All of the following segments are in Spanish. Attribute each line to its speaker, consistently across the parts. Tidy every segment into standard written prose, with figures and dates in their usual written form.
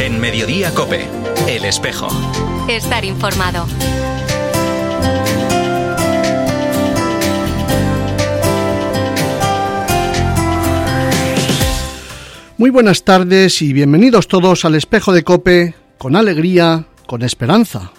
Speaker 1: En Mediodía COPE, El Espejo.
Speaker 2: Estar informado.
Speaker 3: Muy buenas tardes y bienvenidos todos al Espejo de COPE, con alegría, con esperanza.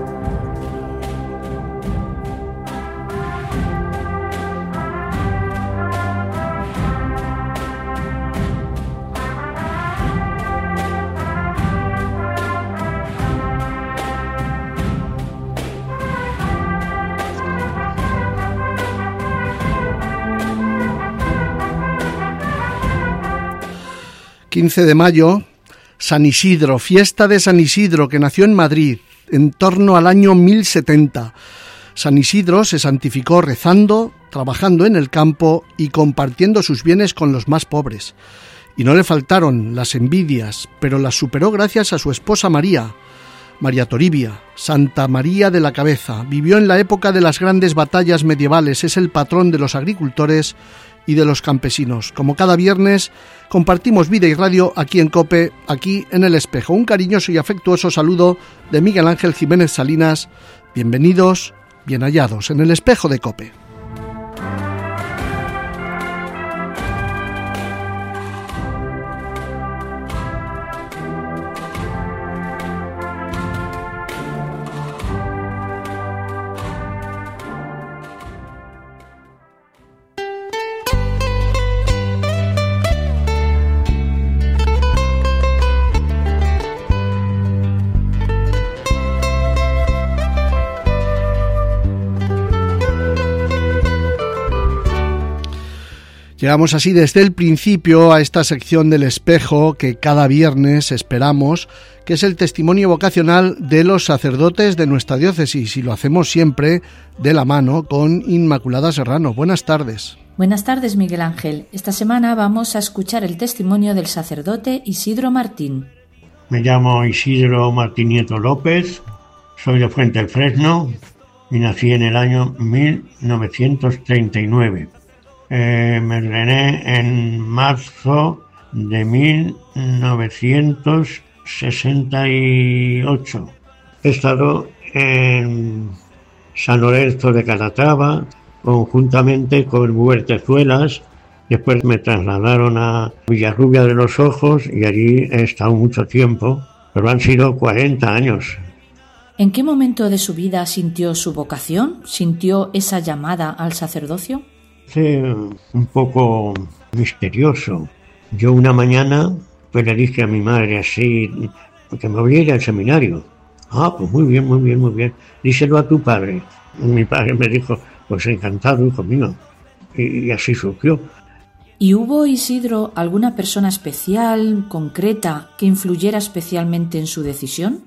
Speaker 3: ...15 de mayo, San Isidro, fiesta de San Isidro, que nació en Madrid, en torno al año 1070. San Isidro se santificó rezando, trabajando en el campo y compartiendo sus bienes con los más pobres. Y no le faltaron las envidias, pero las superó gracias a su esposa María Toribia, Santa María de la Cabeza. Vivió en la época de las grandes batallas medievales, es el patrón de los agricultores y de los campesinos. Como cada viernes, compartimos vida y radio aquí en COPE, aquí en El Espejo. Un cariñoso y afectuoso saludo de Miguel Ángel Jiménez Salinas. Bienvenidos, bien hallados en El Espejo de COPE. Llegamos así desde el principio a esta sección del Espejo que cada viernes esperamos, que es el testimonio vocacional de los sacerdotes de nuestra diócesis, y lo hacemos siempre de la mano con Inmaculada Serrano. Buenas tardes.
Speaker 4: Buenas tardes, Miguel Ángel. Esta semana vamos a escuchar el testimonio del sacerdote Isidro Martín.
Speaker 5: Me llamo Isidro Martín Nieto López, soy de Fuente del Fresno y nací en el año 1939. Me ordené en marzo de 1968. He estado en San Lorenzo de Calatrava, conjuntamente con Huertezuelas. Después me trasladaron a Villarrubia de los Ojos y allí he estado mucho tiempo, pero han sido 40 años.
Speaker 4: ¿En qué momento de su vida sintió su vocación? ¿Sintió esa llamada al sacerdocio?
Speaker 5: Un poco misterioso. Yo una mañana pues le dije a mi madre así, que me voy a ir al seminario. Ah, pues muy bien. Díselo a tu padre. Mi padre me dijo, pues encantado, hijo mío. Y así surgió.
Speaker 4: ¿Y hubo, Isidro, alguna persona especial, concreta, que influyera especialmente en su decisión?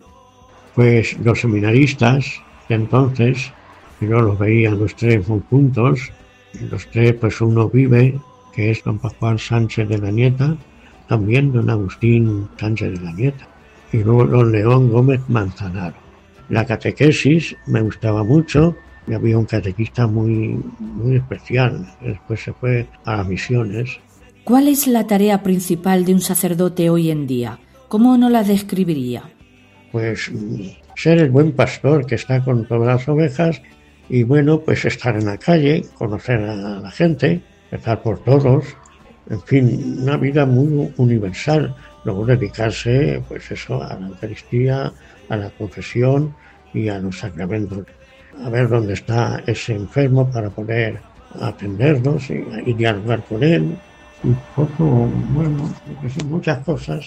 Speaker 5: Pues los seminaristas de entonces, yo los veía los tres muy juntos. Los tres, pues uno vive, que es don Pascual Sánchez de la Nieta, también don Agustín Sánchez de la Nieta, y luego don León Gómez Manzanaro. La catequesis me gustaba mucho, y había un catequista muy especial, después se fue a las misiones.
Speaker 4: ¿Cuál es la tarea principal de un sacerdote hoy en día? ¿Cómo no la describiría?
Speaker 5: Pues ser el buen pastor que está con todas las ovejas. Y bueno, pues estar en la calle, conocer a la gente, estar por todos, en fin, una vida muy universal. Luego dedicarse, pues eso, a la Eucaristía, a la confesión y a los sacramentos. A ver dónde está ese enfermo para poder atendernos y dialogar con él. Un poco, bueno, muchas cosas.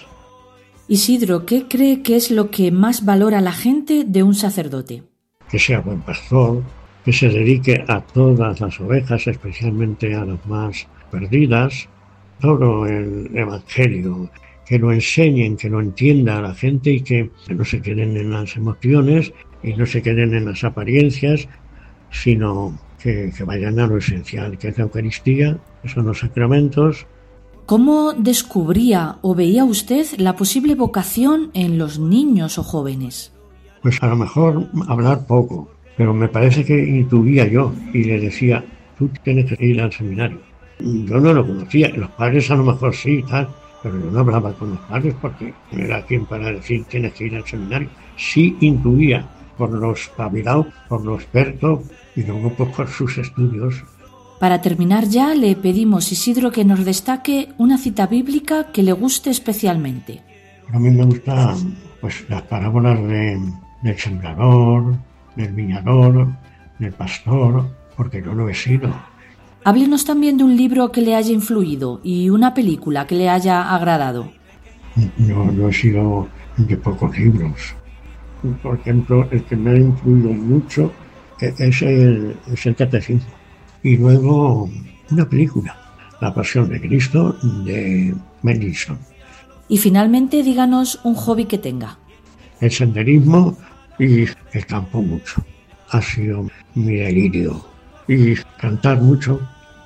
Speaker 4: Isidro, ¿qué cree que es lo que más valora la gente de un sacerdote?
Speaker 5: Que sea buen pastor, que se dedique a todas las ovejas, especialmente a las más perdidas, todo el Evangelio, que lo enseñen, que lo entienda a la gente y que no se queden en las emociones y no se queden en las apariencias, sino que vayan a lo esencial, que es la Eucaristía, que son los sacramentos.
Speaker 4: ¿Cómo descubría o veía usted la posible vocación en los niños o jóvenes?
Speaker 5: Pues a lo mejor hablar poco, pero me parece que intuía yo y le decía, tú tienes que ir al seminario. Yo no lo conocía, los padres a lo mejor sí, tal, pero yo no hablaba con los padres porque no era quien para decir tienes que ir al seminario. Sí intuía por lo espabilado, por lo experto y luego pues por sus estudios.
Speaker 4: Para terminar ya, le pedimos, Isidro, que nos destaque una cita bíblica que le guste especialmente.
Speaker 5: A mí me gustan pues las parábolas del sembrador, del viñador, del pastor, porque yo lo he sido.
Speaker 4: Háblenos también de un libro que le haya influido y una película que le haya agradado.
Speaker 5: Yo he sido de pocos libros. Por ejemplo, el que me ha influido mucho es el Catecismo. Y luego una película, La Pasión de Cristo, de Mel Gibson.
Speaker 4: Y finalmente, díganos un hobby que tenga.
Speaker 5: El senderismo y el campo mucho. Ha sido mi delirio. Y cantar mucho.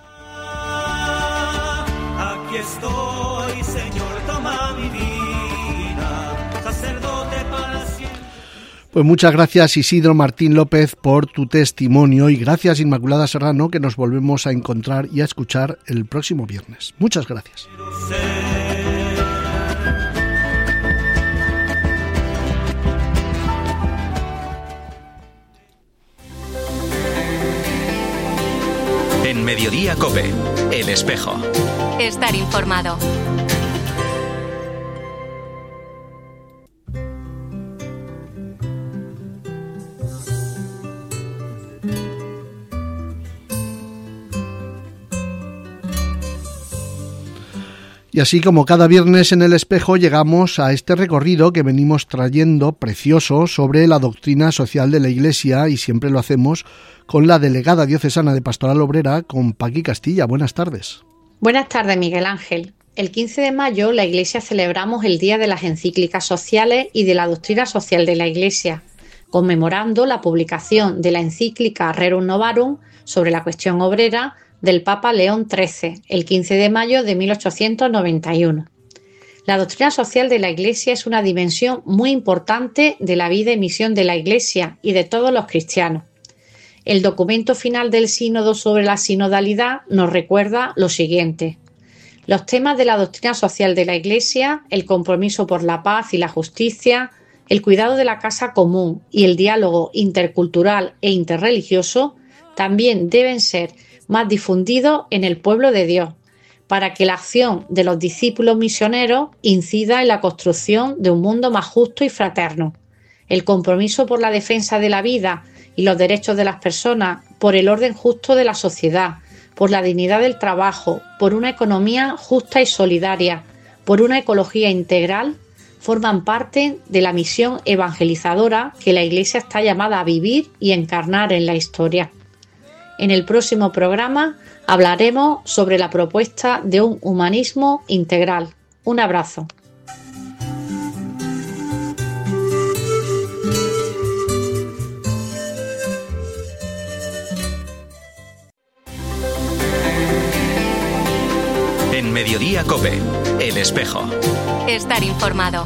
Speaker 6: Aquí estoy, Señor, toma mi vida, sacerdote para siempre.
Speaker 3: Pues muchas gracias, Isidro Martín López, por tu testimonio, y gracias, Inmaculada Serrano, que nos volvemos a encontrar y a escuchar el próximo viernes. Muchas gracias.
Speaker 1: En Mediodía COPE, El Espejo.
Speaker 2: Estar informado.
Speaker 3: Y así como cada viernes en El Espejo llegamos a este recorrido que venimos trayendo precioso sobre la doctrina social de la Iglesia, y siempre lo hacemos con la delegada diocesana de Pastoral Obrera, con Paqui Castilla. Buenas tardes.
Speaker 7: Buenas tardes, Miguel Ángel. El 15 de mayo la Iglesia celebramos el Día de las Encíclicas Sociales y de la Doctrina Social de la Iglesia, conmemorando la publicación de la encíclica Rerum Novarum sobre la cuestión obrera del Papa León XIII, el 15 de mayo de 1891. La doctrina social de la Iglesia es una dimensión muy importante de la vida y misión de la Iglesia y de todos los cristianos. El documento final del Sínodo sobre la sinodalidad nos recuerda lo siguiente: los temas de la doctrina social de la Iglesia, el compromiso por la paz y la justicia, el cuidado de la casa común y el diálogo intercultural e interreligioso también deben ser más difundido en el pueblo de Dios, para que la acción de los discípulos misioneros incida en la construcción de un mundo más justo y fraterno. El compromiso por la defensa de la vida y los derechos de las personas, por el orden justo de la sociedad, por la dignidad del trabajo, por una economía justa y solidaria, por una ecología integral, forman parte de la misión evangelizadora que la Iglesia está llamada a vivir y encarnar en la historia. En el próximo programa hablaremos sobre la propuesta de un humanismo integral. Un abrazo.
Speaker 1: En Mediodía COPE, El Espejo.
Speaker 2: Estar informado.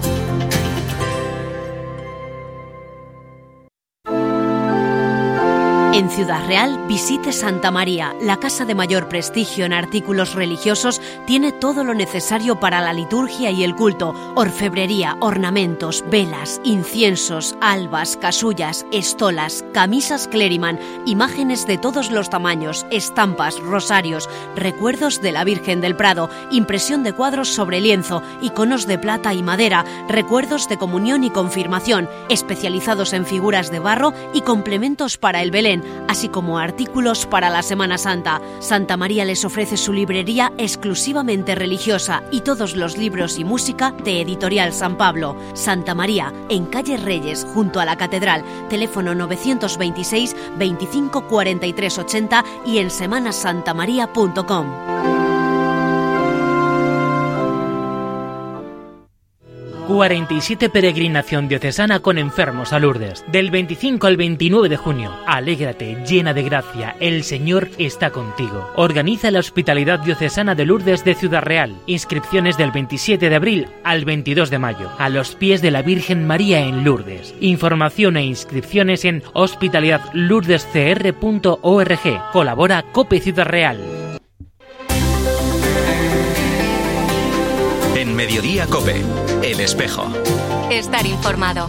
Speaker 8: En Ciudad Real, visite Santa María. La casa de mayor prestigio en artículos religiosos tiene todo lo necesario para la liturgia y el culto: orfebrería, ornamentos, velas, inciensos, albas, casullas, estolas, camisas Cleriman, imágenes de todos los tamaños, estampas, rosarios, recuerdos de la Virgen del Prado, impresión de cuadros sobre lienzo, iconos de plata y madera, recuerdos de comunión y confirmación, especializados en figuras de barro y complementos para el Belén, así como artículos para la Semana Santa. Santa María les ofrece su librería exclusivamente religiosa y todos los libros y música de Editorial San Pablo. Santa María, en calle Reyes, junto a la Catedral, teléfono 926 25 43 80 y en semanasantamaria.com.
Speaker 9: ...47 peregrinación diocesana con enfermos a Lourdes. Del 25 al 29 de junio. Alégrate, llena de gracia, el Señor está contigo. Organiza la Hospitalidad Diocesana de Lourdes de Ciudad Real. Inscripciones del 27 de abril al 22 de mayo. A los pies de la Virgen María en Lourdes. Información e inscripciones en hospitalidadlourdescr.org. Colabora COPE Ciudad Real.
Speaker 1: En Mediodía COPE, El Espejo.
Speaker 2: Estar informado.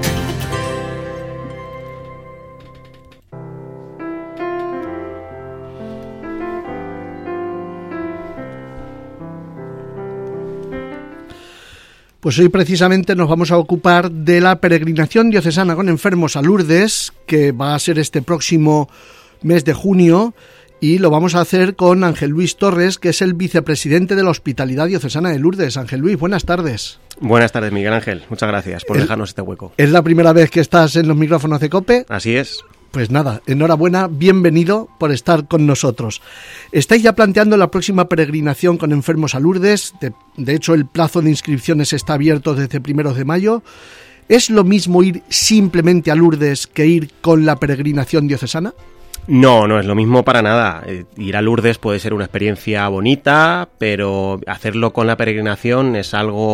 Speaker 3: Pues hoy precisamente nos vamos a ocupar de la peregrinación diocesana con enfermos a Lourdes, que va a ser este próximo mes de junio, y lo vamos a hacer con Ángel Luis Torres, que es el vicepresidente de la Hospitalidad Diocesana de Lourdes. Ángel Luis, buenas tardes.
Speaker 10: Buenas tardes, Miguel Ángel. Muchas gracias por dejarnos este hueco.
Speaker 3: ¿Es la primera vez que estás en los micrófonos de COPE?
Speaker 10: Así es.
Speaker 3: Pues nada, enhorabuena, bienvenido por estar con nosotros. Estáis ya planteando la próxima peregrinación con enfermos a Lourdes. De hecho, el plazo de inscripciones está abierto desde 1 de mayo. ¿Es lo mismo ir simplemente a Lourdes que ir con la peregrinación diocesana?
Speaker 10: No es lo mismo para nada. Ir a Lourdes puede ser una experiencia bonita, pero hacerlo con la peregrinación es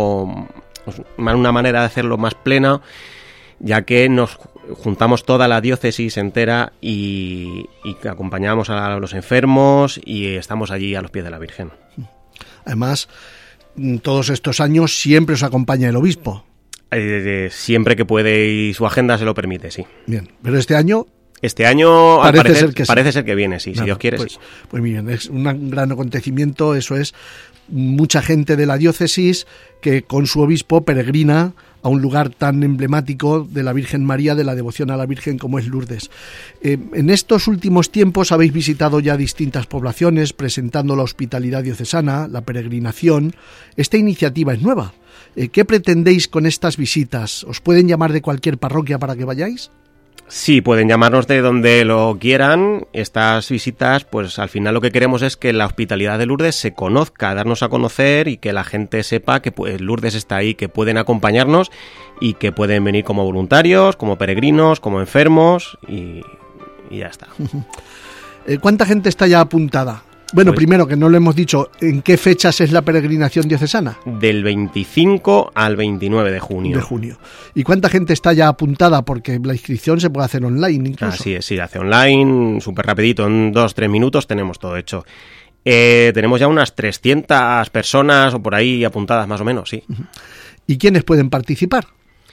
Speaker 10: una manera de hacerlo más plena, ya que nos juntamos toda la diócesis entera y acompañamos a los enfermos y estamos allí a los pies de la Virgen. Además,
Speaker 3: todos estos años siempre os acompaña el obispo.
Speaker 10: Siempre que puede y su agenda se lo permite, sí.
Speaker 3: Bien, pero este año
Speaker 10: parece ser que viene, sí,
Speaker 3: Nada,
Speaker 10: si Dios quiere,
Speaker 3: pues,
Speaker 10: sí.
Speaker 3: Pues bien, es un gran acontecimiento, eso es, mucha gente de la diócesis que con su obispo peregrina a un lugar tan emblemático de la Virgen María, de la devoción a la Virgen como es Lourdes. En estos últimos tiempos habéis visitado ya distintas poblaciones presentando la hospitalidad diocesana, la peregrinación. Esta iniciativa es nueva. ¿Qué pretendéis con estas visitas? ¿Os pueden llamar de cualquier parroquia para que vayáis?
Speaker 10: Sí, pueden llamarnos de donde lo quieran. Estas visitas, pues al final lo que queremos es que la hospitalidad de Lourdes se conozca, darnos a conocer y que la gente sepa que pues, Lourdes está ahí, que pueden acompañarnos y que pueden venir como voluntarios, como peregrinos, como enfermos y ya está.
Speaker 3: ¿Cuánta gente está ya apuntada? Bueno, pues, primero, que no lo hemos dicho, ¿en qué fechas es la peregrinación diocesana?
Speaker 10: Del 25 al 29 de junio.
Speaker 3: De junio. ¿Y cuánta gente está ya apuntada? Porque la inscripción se puede hacer online incluso.
Speaker 10: Así es, sí, hace online, súper rapidito, en 2-3 minutos tenemos todo hecho. Tenemos ya unas 300 personas o por ahí apuntadas más o menos, sí.
Speaker 3: ¿Y quiénes pueden participar?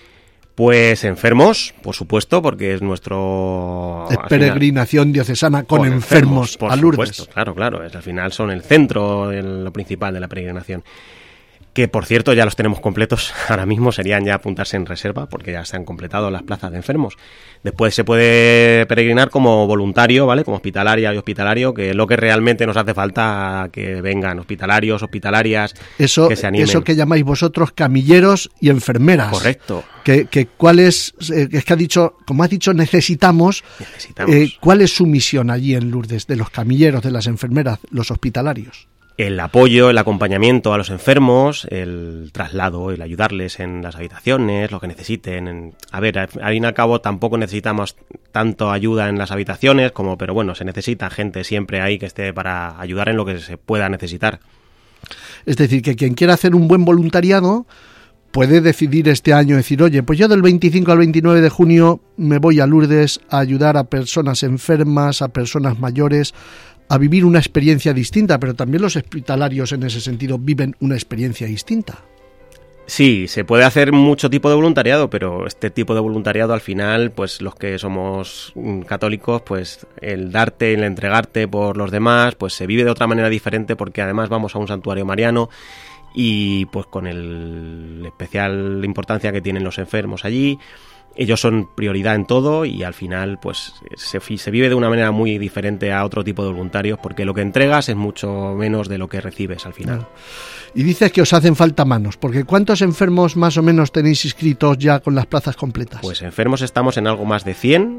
Speaker 10: Pues enfermos, por supuesto, porque es nuestro...
Speaker 3: peregrinación diocesana con enfermos
Speaker 10: por
Speaker 3: a Lourdes.
Speaker 10: Supuesto, claro, al final son el centro, lo principal de la peregrinación. Que, por cierto, ya los tenemos completos. Ahora mismo serían ya apuntarse en reserva, porque ya se han completado las plazas de enfermos. Después se puede peregrinar como voluntario, ¿vale? Como hospitalaria y hospitalario, que es lo que realmente nos hace falta, que vengan hospitalarios, hospitalarias, que se animen.
Speaker 3: Eso que llamáis vosotros camilleros y enfermeras.
Speaker 10: Correcto.
Speaker 3: ¿Cuál es que ha dicho, como has dicho, necesitamos. ¿Cuál es su misión allí en Lourdes, de los camilleros, de las enfermeras, los hospitalarios?
Speaker 10: El apoyo, el acompañamiento a los enfermos, el traslado, el ayudarles en las habitaciones, lo que necesiten. Al fin y al cabo tampoco necesitamos tanto ayuda en las habitaciones, pero bueno, se necesita gente siempre ahí que esté para ayudar en lo que se pueda necesitar.
Speaker 3: Es decir, que quien quiera hacer un buen voluntariado puede decidir este año, decir, oye, pues yo del 25 al 29 de junio me voy a Lourdes a ayudar a personas enfermas, a personas mayores, a vivir una experiencia distinta, pero también los hospitalarios en ese sentido viven una experiencia distinta.
Speaker 10: Sí, se puede hacer mucho tipo de voluntariado, pero este tipo de voluntariado al final, pues los que somos católicos, pues el darte, el entregarte por los demás, pues se vive de otra manera diferente, porque además vamos a un santuario mariano y pues con el especial importancia que tienen los enfermos allí. Ellos son prioridad en todo y al final pues se vive de una manera muy diferente a otro tipo de voluntarios, porque lo que entregas es mucho menos de lo que recibes al final.
Speaker 3: Y dices que os hacen falta manos, porque ¿cuántos enfermos más o menos tenéis inscritos ya con las plazas completas?
Speaker 10: Pues enfermos estamos en algo más de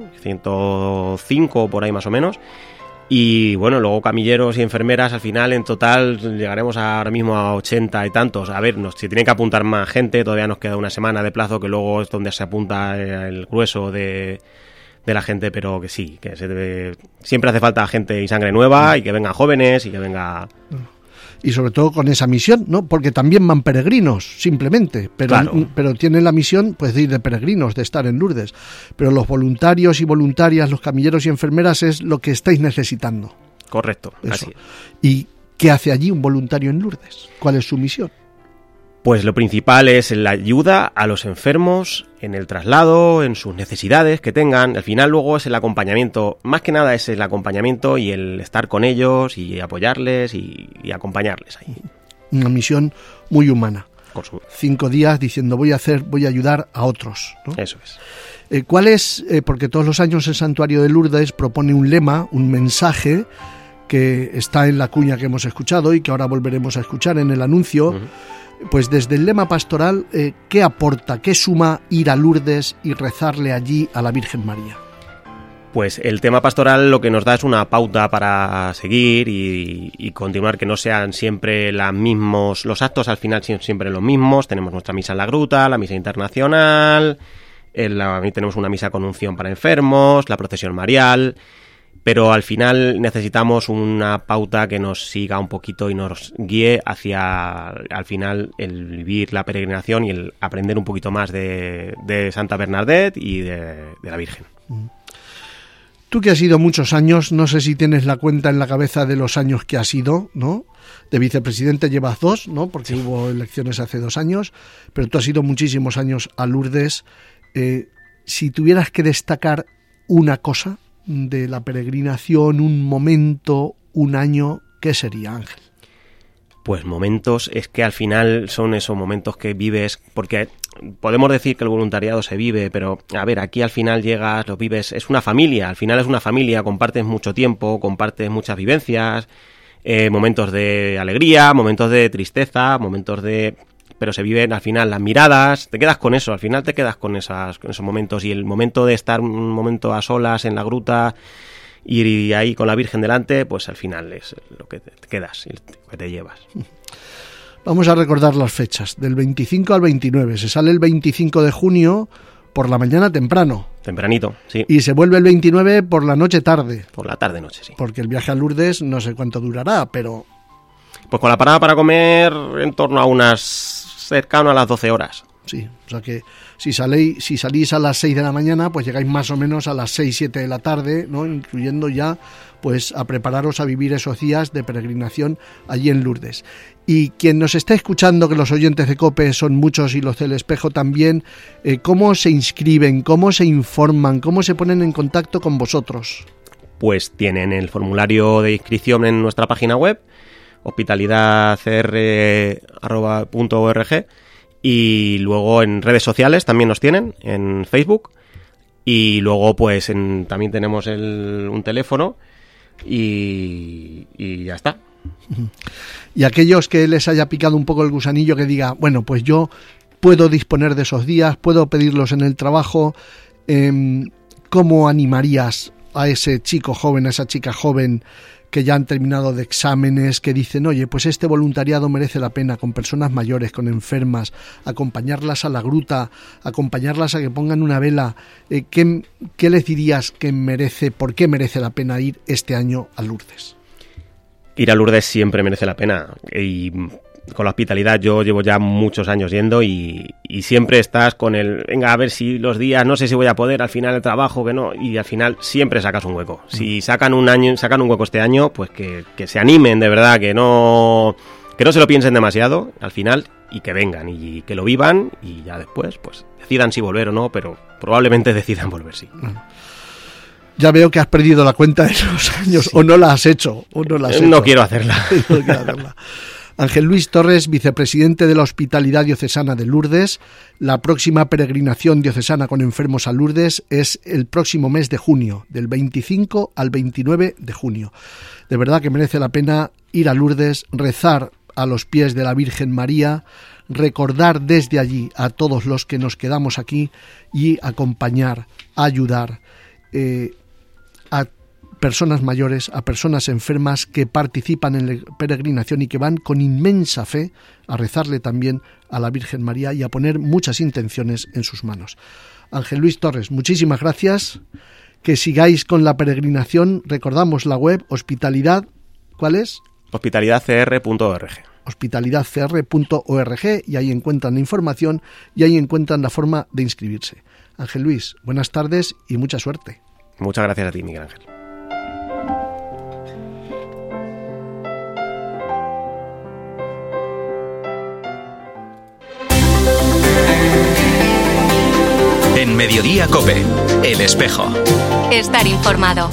Speaker 10: 105 por ahí más o menos. Y bueno, luego camilleros y enfermeras, al final en total llegaremos ahora mismo a 80 y tantos. A ver, se tiene que apuntar más gente, todavía nos queda una semana de plazo, que luego es donde se apunta el grueso de la gente, pero que sí, que siempre hace falta gente y sangre nueva, y que vengan jóvenes y que venga...
Speaker 3: Y sobre todo con esa misión, ¿no? Porque también van peregrinos, simplemente, pero tienen la misión pues de ir de peregrinos, de estar en Lourdes. Pero los voluntarios y voluntarias, los camilleros y enfermeras es lo que estáis necesitando.
Speaker 10: Correcto,
Speaker 3: eso.
Speaker 10: Así.
Speaker 3: ¿Y qué hace allí un voluntario en Lourdes? ¿Cuál es su misión?
Speaker 10: Pues lo principal es la ayuda a los enfermos en el traslado, en sus necesidades que tengan. Al final luego es el acompañamiento, más que nada es el acompañamiento y el estar con ellos y apoyarles y acompañarles ahí.
Speaker 3: Una misión muy humana.
Speaker 10: 5
Speaker 3: días diciendo voy a ayudar a otros, ¿no?
Speaker 10: Eso es.
Speaker 3: ¿Cuál es? Porque todos los años el Santuario de Lourdes propone un lema, un mensaje que está en la cuña que hemos escuchado y que ahora volveremos a escuchar en el anuncio. Uh-huh. Pues desde el lema pastoral, ¿qué aporta, qué suma ir a Lourdes y rezarle allí a la Virgen María?
Speaker 10: Pues el tema pastoral lo que nos da es una pauta para seguir y continuar, que no sean siempre los mismos, los actos al final siempre los mismos. Tenemos nuestra misa en la gruta, la misa internacional, tenemos una misa con unción para enfermos, la procesión marial, pero al final necesitamos una pauta que nos siga un poquito y nos guíe hacia, al final, el vivir la peregrinación y el aprender un poquito más de Santa Bernadette y de la Virgen.
Speaker 3: Tú que has ido muchos años, no sé si tienes la cuenta en la cabeza de los años que has ido, ¿no? De vicepresidente llevas 2, ¿no? Porque hubo elecciones hace 2 años, pero tú has ido muchísimos años a Lourdes. Si tuvieras que destacar una cosa de la peregrinación, un momento, un año, ¿qué sería, Ángel?
Speaker 10: Pues momentos, es que al final son esos momentos que vives, porque podemos decir que el voluntariado se vive, pero a ver, aquí al final llegas, lo vives, es una familia, al final es una familia, compartes mucho tiempo, compartes muchas vivencias, momentos de alegría, momentos de tristeza, pero se viven al final las miradas, te quedas con eso, al final te quedas con esos momentos, y el momento de estar un momento a solas en la gruta y ahí con la Virgen delante, pues al final es lo que te quedas y lo que te llevas.
Speaker 3: Vamos a recordar las fechas, del 25 al 29. Se sale el 25 de junio por la mañana temprano.
Speaker 10: Tempranito, sí.
Speaker 3: Y se vuelve el 29 por la noche tarde.
Speaker 10: Por la tarde-noche, sí.
Speaker 3: Porque el viaje a Lourdes no sé cuánto durará, pero...
Speaker 10: Pues con la parada para comer en torno a cercano a las 12 horas.
Speaker 3: Sí, o sea que si salís a las 6 de la mañana, pues llegáis más o menos a las 6, 7 de la tarde, ¿no? Incluyendo ya pues a prepararos a vivir esos días de peregrinación allí en Lourdes. Y quien nos está escuchando, que los oyentes de COPE son muchos y los del Espejo también, ¿cómo se inscriben, cómo se informan, cómo se ponen en contacto con vosotros?
Speaker 10: Pues tienen el formulario de inscripción en nuestra página web, hospitalidadcr.org, y luego en redes sociales también nos tienen, en Facebook, y luego pues también tenemos un teléfono y ya está.
Speaker 3: Y aquellos que les haya picado un poco el gusanillo, que diga, bueno, pues yo puedo disponer de esos días, puedo pedirlos en el trabajo, ¿cómo animarías a ese chico joven, a esa chica joven que ya han terminado de exámenes, que dicen, oye, pues este voluntariado merece la pena, con personas mayores, con enfermas, acompañarlas a la gruta, acompañarlas a que pongan una vela? ¿Qué les dirías que por qué merece la pena ir este año a Lourdes?
Speaker 10: Ir a Lourdes siempre merece la pena, y con la hospitalidad yo llevo ya muchos años yendo y siempre estás con venga, a ver si los días, no sé si voy a poder, al final el trabajo, que no, y al final siempre sacas un hueco. Si sacan un hueco este año, pues que se animen de verdad, que no se lo piensen demasiado al final, y que vengan y que lo vivan, y ya después pues decidan si volver o no, pero probablemente decidan volver, sí.
Speaker 3: Ya veo que has perdido la cuenta de los años, sí. O no la has hecho,
Speaker 10: No quiero hacerla.
Speaker 3: Ángel Luis Torres, vicepresidente de la Hospitalidad Diocesana de Lourdes. La próxima peregrinación diocesana con enfermos a Lourdes es el próximo mes de junio, del 25 al 29 de junio. De verdad que merece la pena ir a Lourdes, rezar a los pies de la Virgen María, recordar desde allí a todos los que nos quedamos aquí y acompañar, ayudar a personas mayores, a personas enfermas que participan en la peregrinación y que van con inmensa fe a rezarle también a la Virgen María y a poner muchas intenciones en sus manos. Ángel Luis Torres, muchísimas gracias, que sigáis con la peregrinación. Recordamos la web, hospitalidad, ¿cuál es?
Speaker 10: Hospitalidadcr.org.
Speaker 3: Hospitalidadcr.org, y ahí encuentran la información y ahí encuentran la forma de inscribirse. Ángel Luis, buenas tardes y mucha suerte.
Speaker 10: Muchas gracias a ti, Miguel Ángel.
Speaker 1: Mediodía COPE, El Espejo.
Speaker 2: Estar informado.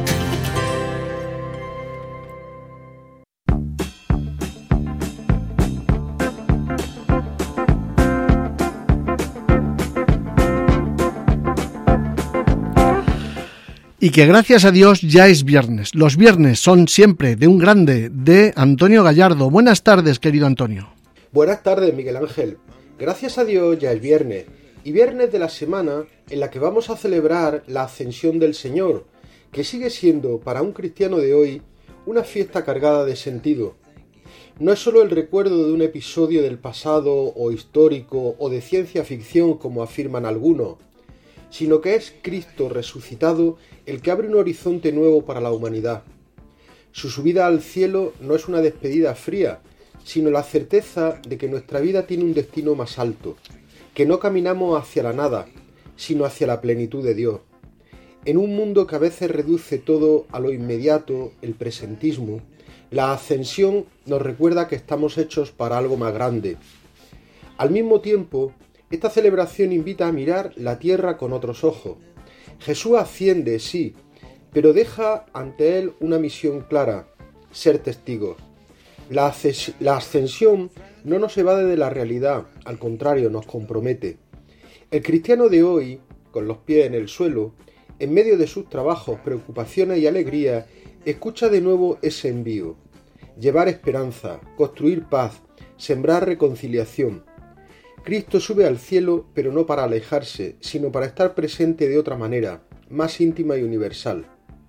Speaker 3: Y que gracias a Dios ya es viernes. Los viernes son siempre de un grande, de Antonio Gallardo. Buenas tardes, querido Antonio.
Speaker 11: Buenas tardes, Miguel Ángel. Gracias a Dios ya es viernes. Y viernes de la semana en la que vamos a celebrar la Ascensión del Señor, que sigue siendo para un cristiano de hoy una fiesta cargada de sentido. No es solo el recuerdo de un episodio del pasado o histórico o de ciencia ficción como afirman algunos, sino que es Cristo resucitado el que abre un horizonte nuevo para la humanidad. Su subida al cielo no es una despedida fría, sino la certeza de que nuestra vida tiene un destino más alto, que no caminamos hacia la nada, sino hacia la plenitud de Dios. En un mundo que a veces reduce todo a lo inmediato, el presentismo, la ascensión nos recuerda que estamos hechos para algo más grande. Al mismo tiempo, esta celebración invita a mirar la tierra con otros ojos. Jesús asciende, sí, pero deja ante él una misión clara: ser testigos. La ascensión no nos evade de la realidad, al contrario, nos compromete. El cristiano de hoy, con los pies en el suelo, en medio de sus trabajos, preocupaciones y alegrías, escucha de nuevo ese envío: llevar esperanza, construir paz, sembrar reconciliación. Cristo sube al cielo, pero no para alejarse, sino para estar presente de otra manera, más íntima y universal.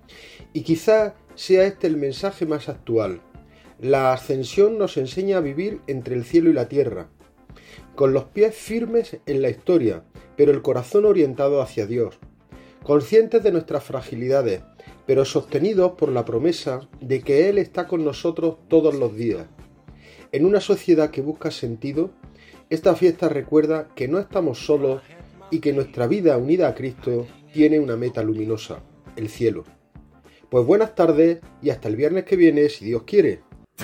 Speaker 11: Y quizá sea este el mensaje más actual. La ascensión nos enseña a vivir entre el cielo y la tierra, con los pies firmes en la historia, pero el corazón orientado hacia Dios, conscientes de nuestras fragilidades, pero sostenidos por la promesa de que Él está con nosotros todos los días. En una sociedad que busca sentido, esta fiesta recuerda que no estamos solos y que nuestra vida unida a Cristo tiene una meta luminosa: el cielo. Pues buenas tardes y hasta el viernes que viene, si Dios quiere.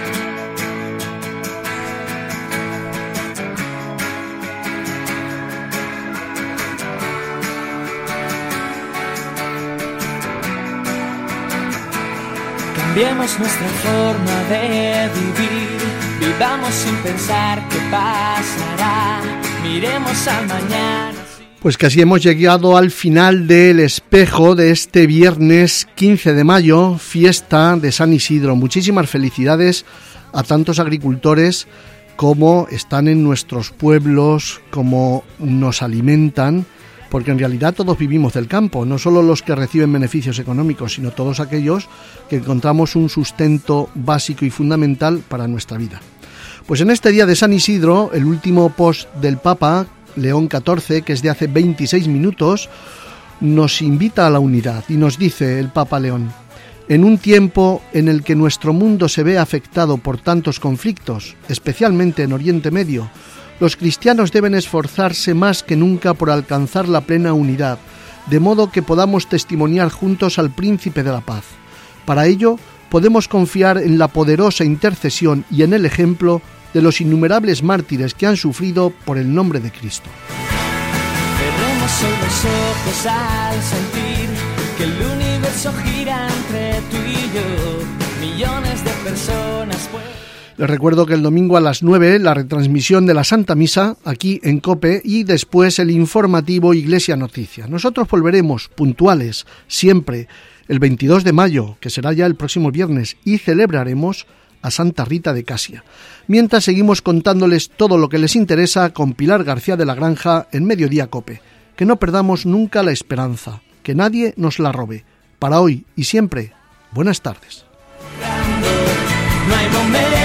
Speaker 6: Cambiemos nuestra forma de vivir, vivamos sin pensar qué pasará, miremos al mañana.
Speaker 3: Pues casi hemos llegado al final del Espejo de este viernes 15 de mayo, fiesta de San Isidro. Muchísimas felicidades a tantos agricultores como están en nuestros pueblos, como nos alimentan, porque en realidad todos vivimos del campo, no solo los que reciben beneficios económicos, sino todos aquellos que encontramos un sustento básico y fundamental para nuestra vida. Pues en este día de San Isidro, el último post del Papa León XIV, que es de hace 26 minutos, nos invita a la unidad y nos dice el Papa León: en un tiempo en el que nuestro mundo se ve afectado por tantos conflictos, especialmente en Oriente Medio, los cristianos deben esforzarse más que nunca por alcanzar la plena unidad, de modo que podamos testimoniar juntos al Príncipe de la Paz. Para ello, podemos confiar en la poderosa intercesión y en el ejemplo de los innumerables mártires que han sufrido por el nombre de Cristo.
Speaker 6: Cerremos hoy los ojos al sentir que el universo gira entre tú y yo, millones de personas.
Speaker 3: Les recuerdo que el domingo a las 9 la retransmisión de la Santa Misa aquí en COPE y después el informativo Iglesia Noticia. Nosotros volveremos puntuales siempre el 22 de mayo, que será ya el próximo viernes, y celebraremos a Santa Rita de Casia. Mientras seguimos contándoles todo lo que les interesa con Pilar García de la Granja en Mediodía COPE. Que no perdamos nunca la esperanza, que nadie nos la robe. Para hoy y siempre, buenas tardes.
Speaker 6: No hay momento.